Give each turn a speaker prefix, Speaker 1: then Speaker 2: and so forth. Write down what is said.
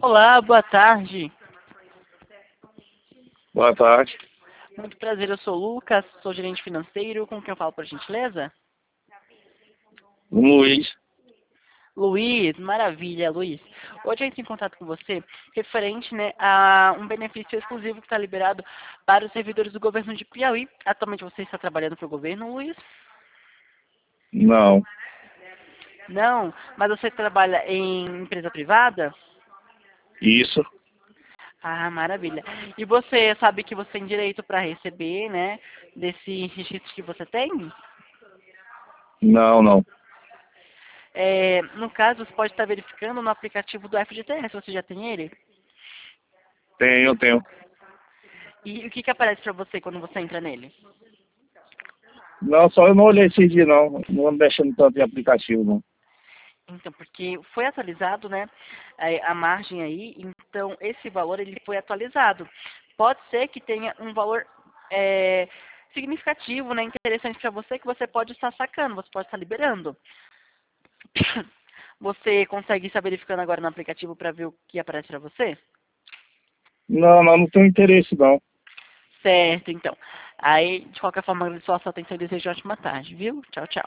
Speaker 1: Olá, boa tarde.
Speaker 2: Boa tarde.
Speaker 1: Muito prazer, eu sou o Lucas, sou gerente financeiro. Com quem eu falo, por gentileza?
Speaker 2: Luiz.
Speaker 1: Luiz, maravilha, Luiz. Hoje eu entro em contato com você referente, né, a um benefício exclusivo que está liberado para os servidores do governo de Piauí. Atualmente você está trabalhando para o governo, Luiz?
Speaker 2: Não.
Speaker 1: Não, mas você trabalha em empresa privada?
Speaker 2: Isso.
Speaker 1: Ah, maravilha. E você sabe que você tem direito para receber, né, desse registro que você tem?
Speaker 2: Não.
Speaker 1: No caso, você pode estar verificando no aplicativo do FGTS, você já tem ele?
Speaker 2: Tenho.
Speaker 1: E o que aparece para você quando você entra nele?
Speaker 2: Não, só eu não olhei esse dia, não. Não ando mexendo tanto em aplicativo, não.
Speaker 1: Então, porque foi atualizado, né, a margem aí, então esse valor ele foi atualizado. Pode ser que tenha um valor significativo, né, interessante para você, que você pode estar sacando, você pode estar liberando. Você consegue estar verificando agora no aplicativo para ver o que aparece para você?
Speaker 2: Não tenho interesse, não.
Speaker 1: Certo, então. Aí, de qualquer forma, agradeço a sua atenção e desejo uma ótima tarde, viu? Tchau, tchau.